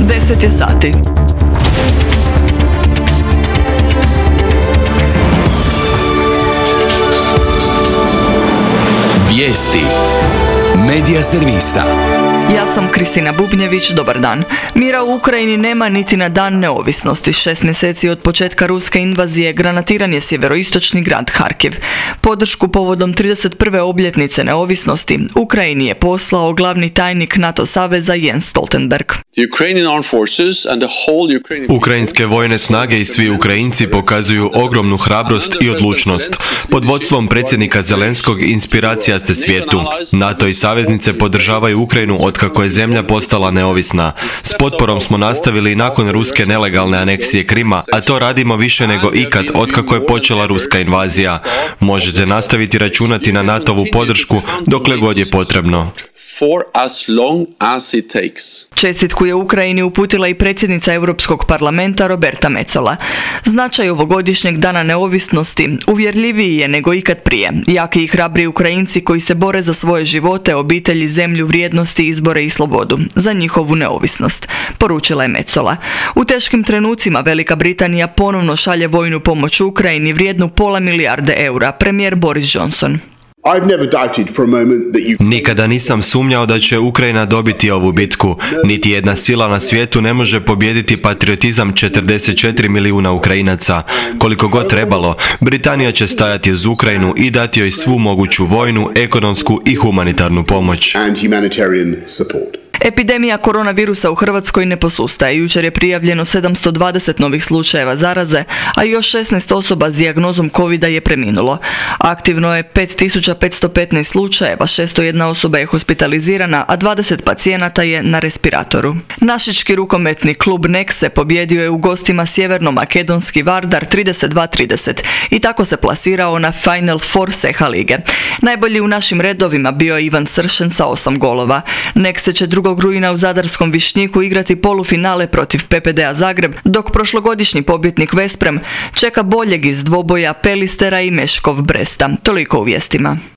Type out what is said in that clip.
10 je sati. Vijesti Medija servisa. Ja sam Kristina Bubnjević, dobar dan. Mira u Ukrajini nema niti na dan neovisnosti. 6 mjeseci od početka ruske invazije granatiran je sjeveroistočni grad Harkiv. Podršku povodom 31. obljetnice neovisnosti Ukrajini je poslao glavni tajnik NATO saveza Jens Stoltenberg. Ukrajinske vojne snage i svi Ukrajinci pokazuju ogromnu hrabrost i odlučnost. Pod vodstvom predsjednika Zelenskog inspiracija ste svijetu. NATO i saveznice podržavaju Ukrajinu otkako je zemlja postala neovisna. S potporom smo nastavili i nakon ruske nelegalne aneksije Krima, a to radimo više nego ikad otkako je počela ruska invazija. Možete nastaviti računati na NATO-vu podršku dokle god je potrebno. Čestitku je Ukrajini uputila i predsjednica Europskog parlamenta Roberta Metsola. Značaj ovogodišnjeg dana neovisnosti uvjerljiviji je nego ikad prije. Jaki i hrabri Ukrajinci koji se bore za svoje živote, obitelji, zemlju, vrijednosti, izbore i slobodu. Za njihovu neovisnost, poručila je Metsola. U teškim trenucima Velika Britanija ponovno šalje vojnu pomoć Ukrajini vrijednu £500 milijarde, premijer Boris Johnson. Nikada nisam sumnjao da će Ukrajina dobiti ovu bitku. Niti jedna sila na svijetu ne može pobijediti patriotizam 44 milijuna Ukrajinaca. Koliko god trebalo, Britanija će stajati uz Ukrajinu i dati joj svu moguću vojnu, ekonomsku i humanitarnu pomoć. Epidemija koronavirusa u Hrvatskoj ne posustaje. Jučer je prijavljeno 720 novih slučajeva zaraze, a još 16 osoba s dijagnozom covida je preminulo. Aktivno je 5515 slučajeva, 601 osoba je hospitalizirana, a 20 pacijenata je na respiratoru. Našički rukometni klub Nexe pobjedio je u gostima sjeverno-makedonski Vardar 32-30 i tako se plasirao na Final Four Seha lige. Najbolji u našim redovima bio je Ivan Sršen sa 8 golova. Nexe će 2. rujna u zadarskom Višnjiku igrati polufinale protiv PPD-a Zagreb, dok prošlogodišnji pobjednik Vesprem čeka boljeg iz dvoboja Pelistera i Meškov Bresta. Toliko u vijestima.